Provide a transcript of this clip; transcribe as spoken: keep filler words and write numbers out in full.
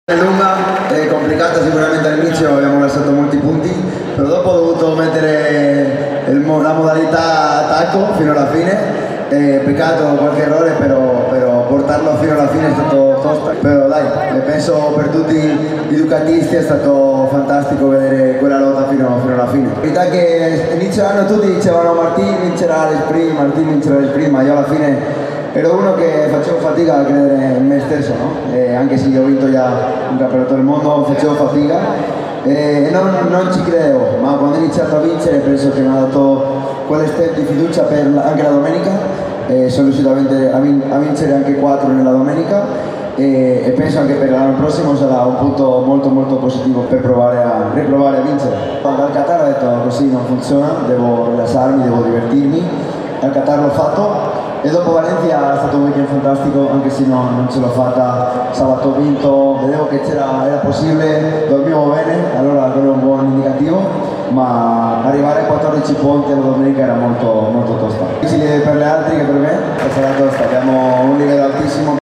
È lunga, è complicata sicuramente all'inizio, abbiamo lasciato molti punti, però dopo ho dovuto mettere il, la modalità attacco fino alla fine. Eh, peccato qualche errore, però, però portarlo fino alla fine è stato tosta. Però dai, penso per tutti i ducatisti è stato fantastico vedere quella lotta fino, fino alla fine. La verità è che inizio anno tutti dicevano Martin vincerà l'Sprint, Martin vincerà l'Sprint, ma io alla fine ero uno che facevo fatica a credere in me stesso, no? E anche se io ho vinto già un campionato del mondo, facevo fatica e non, non ci credevo, ma quando ho iniziato a vincere penso che mi ha dato quelle step di fiducia per anche la domenica e sono riuscito a vincere, a vin a vincere anche quattro nella domenica e, e penso anche per l'anno prossimo sarà un punto molto molto positivo per provare a riprovare a vincere. Quando al Qatar ho detto così non funziona, devo rilassarmi, devo divertirmi, al Qatar l'ho fatto. E dopo Valencia è stato un weekend fantastico, anche se no, non ce l'ho fatta, sabato ho vinto, vedevo che era possibile, dormivo bene, allora quello è un buon indicativo, ma arrivare a quattordici punti alla domenica era molto, molto tosta. Difficile per